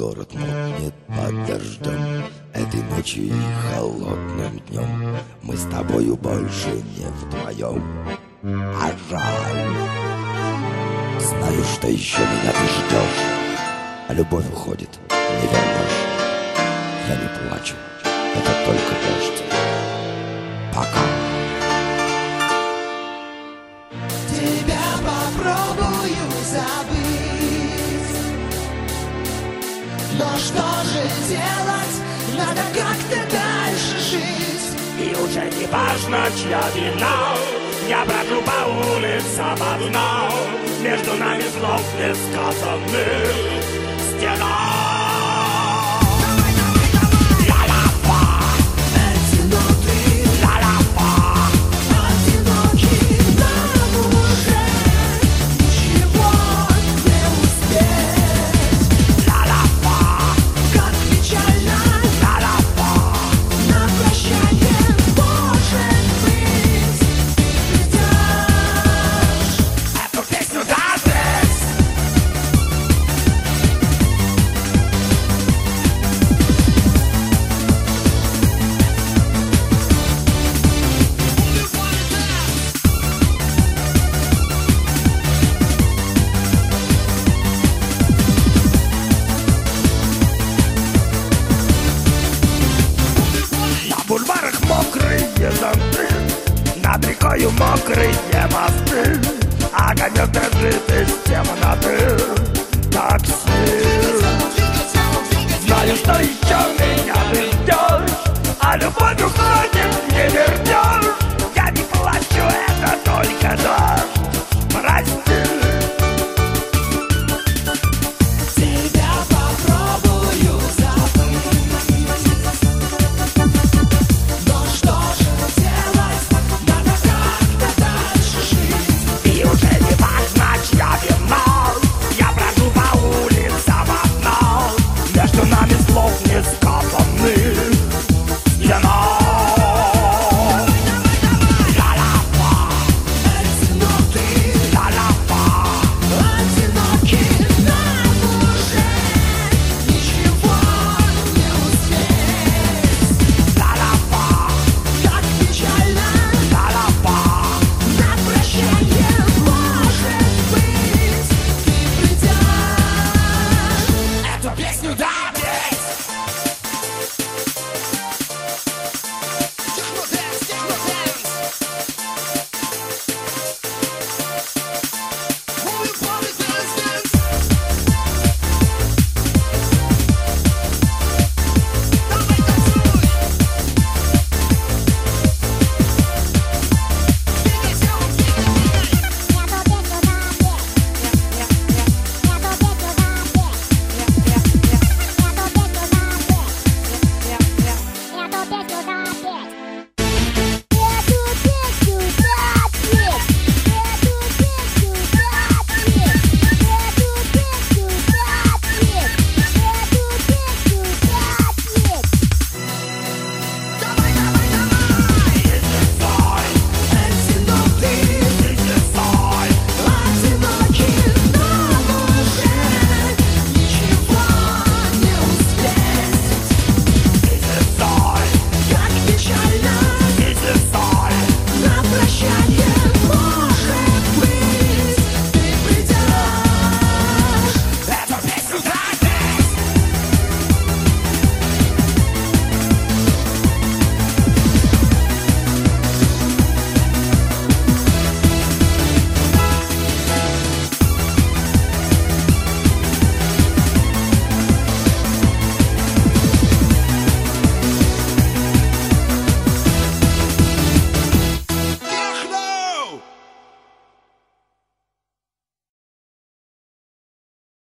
город мокнет под дождем. Этой ночью и холодным днем мы с тобою больше не вдвоем. А жаль. Знаю, что еще меня ты ждешь, а любовь уходит, не вернешь. Я не плачу, это только дождь. Пока. Тебя попробую забыть, но что же делать? Надо как-то дальше жить. И уже не важно, чья вина. Я брожу по улицам одна. Между нами слов несказанных стена. Мокрые зонты, над рекою мокрые мосты, огонек дрожит из темноты такси. Знаю, что еще меня ты ждешь, а любовь уходит.